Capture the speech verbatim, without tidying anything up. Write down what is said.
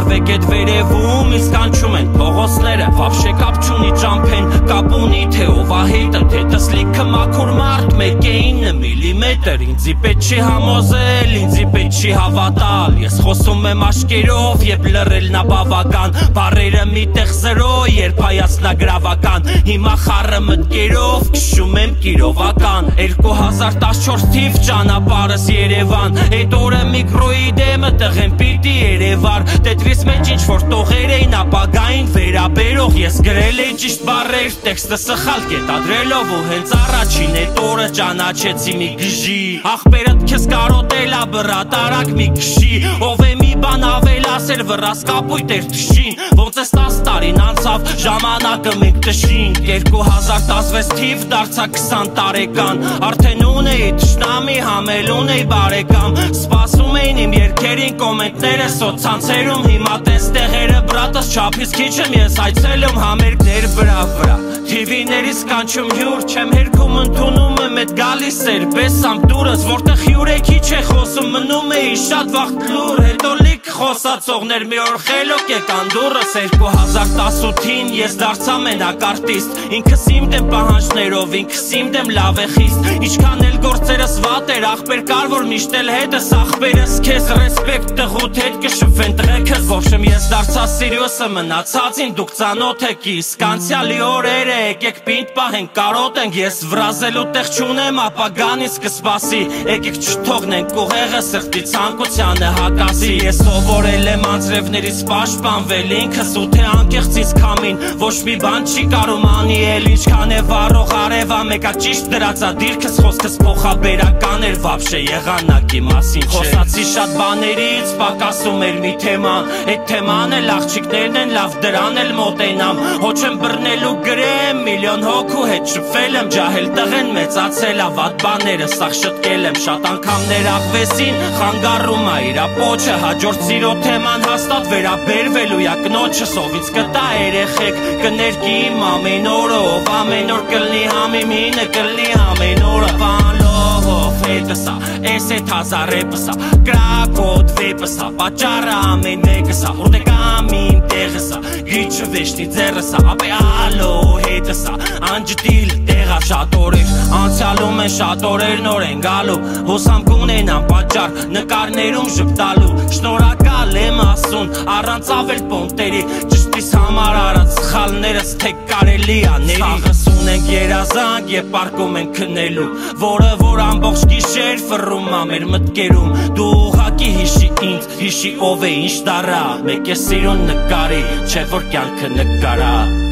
Ցավեք էդ վերևում ինձ կանչում են փողոցները Վաբշե կապ չունի ճամփեն կապ ունի թե ով ա հետը Թետս լիքը մաքուր մարդ մեկ է ինը միլիմետր Ինձի պետք չի համոզել, ինձի պետք չի հավատալ Ես խոսում եմ աշկերով, երբ լռելն ա բավական Բառերը մի տեղ զրո, երբ հայացնագրավական Հիմա խառը մտքերով քշում եմ կիրովական Երկու հազար տասնչորս թիվ ճանապարհս Երևան Էդ օրը միկրոյի դեմը տղեն պիտի երևար Տետրիս մեջ ինչ-որ տողեր էին ապագային վերաբերող Ես գրել էի ճիշտ բառեր, տեքստը սխալ կետադրելով ու հենց առաջին էդ օրը ճանաչեցի մի գժի Ախպերդ քեզ կարոտել ա բռատ արագ մի քշի Ով է մի բան ավելասեր վռաս կապույտ էր թշին Ոնց ես տասը տարին անցավ ժամանակը մենք տշինք Երկու հազար տասնվեց թիվ դարձա քսան տարեկան Արդեն ունեի թշնամի համել ունեի բարեկամ Սպասում էին իմ երգերին կոմենտները սոցցանցերում Հիմա տես տեղերը բրատս չափից քիչ եմ ես այցելում համերգներ վրա վրա Թիվիներից կանչում հյուր չեմ հերքում ընդունում եմ էդ գալիս էր Բեսամ դուրս որտեղ հյուրեքի չէ խոսում մնում էի շատ վաղտ լուր Հետո լիք խոսացողներ մի օր խելոք եկան դուրս Երկու հազար տասնութին ես դարձա մենակ արտիստ Ինքս իմ դեմ պահանջներով ինքս իմ դեմ լավ է խիստ Ինչքան էլ գործերս վատ էր ախպեր կար որ միշտ էլ հետս ախպերս Քեզ ռեսպեկտ տղուտ հետ կշփվեն տղեքս Ոչմ ես դարձա սիրիոսը մնացածին դուք ծանոթ եք իսկ Անցյալի օրերը եկեք պինդ պահենք կարոտենք Ես վրազելու տեղ չունեմ ապագանից կսպասի Եկեք չթողնենք ուղեղը սրտի ցանկությանը հակասի Ես սովորել եմ անձրևներից պաշտպանվել ինքս ու թե անկեղծից քամին Ոչ մի բան չի կարում անի էլ ինչքան է վառող արևա Մեկա ճիշտ դրածա դիրքս խոսքս փոխաբերական էր Վաբշե եղանակի մասին չէ Խոսացի շատ բաներից պակասում էր մի թեման Էդ թեման էլ աղջիկներն են լավ դրան էլ մոտենամ Հոչ եմ բռնելու գրեմ միլիոն հոգու հետ շփվել եմ Ջահել տղեն մեծացել ա վատ բաները սաղ շտկել եմ Շատ անգամներ աղվեսին խանգարում ա իրա պոչը Հաջորդ սիրո թեման հաստատ վերաբերվելու յա կնոջս Ով ինձ կտա երեխեք կներկի իմ ամեն օրը Ով ամեն օր կլնի համիմ հինը կլնի ամեն օրը Վանլով հետս ա Էս էդ հազար էպս ա Կրակոտ վեպս ա Պաճառը ամեն մեկս ա Որտե կամ իմ տեղս ա Գրիչը վեշտի ձեռս ա Ապե ալո հետս ա Անջտիլ տեղա շատ օրեր Անցյալում են շատ օրեր նոր են գալու Հոսամ կունենամ պատճառ նկարներում ժպտալու Շնորհակալ եմ ասուն առանց ավել պոնտերի Ճշտիս համար արած սխալներս թե կարելի ա ների Սաղս ունենք երազանք և պարկում ենք քնելու Որը որ ամբողջ գիշեր ֆռում ա մեր մտքերում Դու ուղղակի հիշի ինձ, հիշի ով է ինչ տարա Մեկ է սիրուն նկարի, չէ որ կյանքը նկարա